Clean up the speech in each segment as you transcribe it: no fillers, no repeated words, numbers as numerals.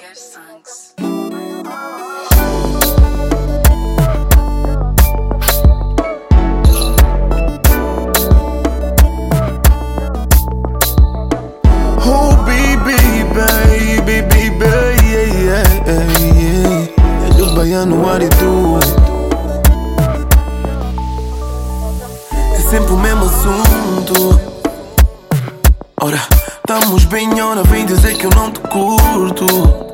Quer Songs. Oh baby, baby, baby, yeah, yeah, yeah. É do baiano Aridu. É sempre o mesmo assunto. Ora, estamos bem, ora, vem dizer que eu não te curto.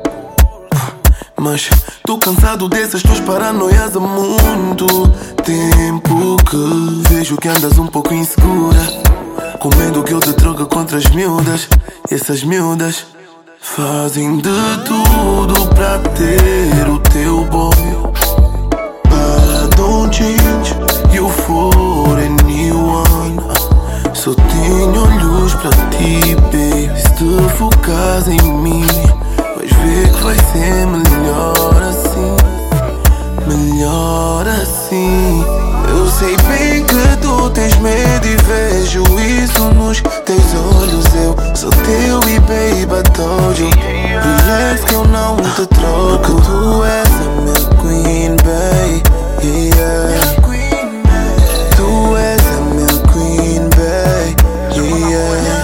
Mas tô cansado dessas tuas paranoias há muito tempo que vejo que andas um pouco insegura, com medo que eu te troque contra as miúdas. E essas miúdas fazem de tudo pra ter o teu boy. But don't change you for anyone. Só tenho olhos pra ti, baby. Se te focas em mim, vais ver que vai ser melhor assim. Melhor assim. Eu sei bem que tu tens medo e vejo isso nos teus olhos. Eu sou teu e baby, I told you. Relax que eu não te troco. Porque tu és a minha queen, baby, yeah. Tu és a minha queen, baby, yeah.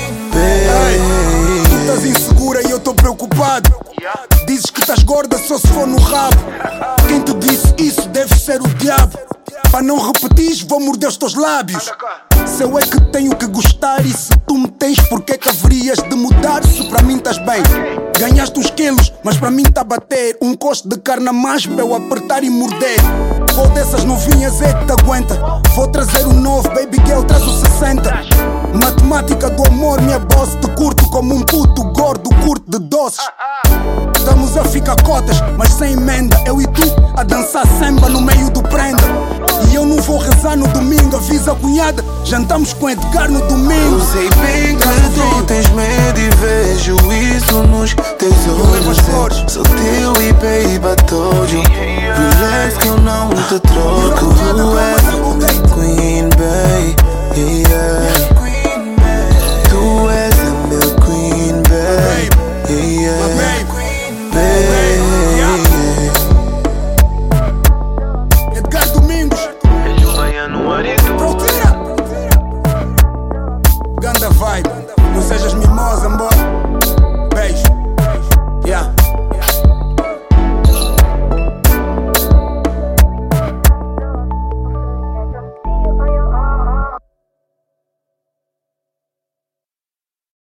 Tu estás insegura e eu tô preocupado. Dizes que estás gorda só se for no rabo. Quem te disse isso deve ser o diabo. Para não repetir, vou morder os teus lábios. Se eu é que tenho que gostar e se tu me tens, porque é que haverias de mudar se para mim estás bem? Ganhaste uns quilos, mas para mim tá a bater um costo de carne a mais para eu apertar e morder. Qual dessas novinhas é que te aguenta? Vou trazer o novo, baby girl, traz o 60. Matemática do amor, minha boss. Te curto como um puto gordo, curto de doces. Estamos a ficar cotas, mas sem emenda. Eu e tu a dançar samba no meio do prenda. E eu não vou rezar no domingo, avisa a cunhada, jantamos com Edgar no domingo. Eu sei bem que tu tens medo e vejo isso nos teus olhos. Sou teu e baby, I told you. Relax que eu não te troco. Tu és a minha queen, baby, yeah. Tu és a minha queen, baby, yeah. Edgar Domingos, És o baiano Aridu. procura. Ganda vibe, não sejas mimosa, embora.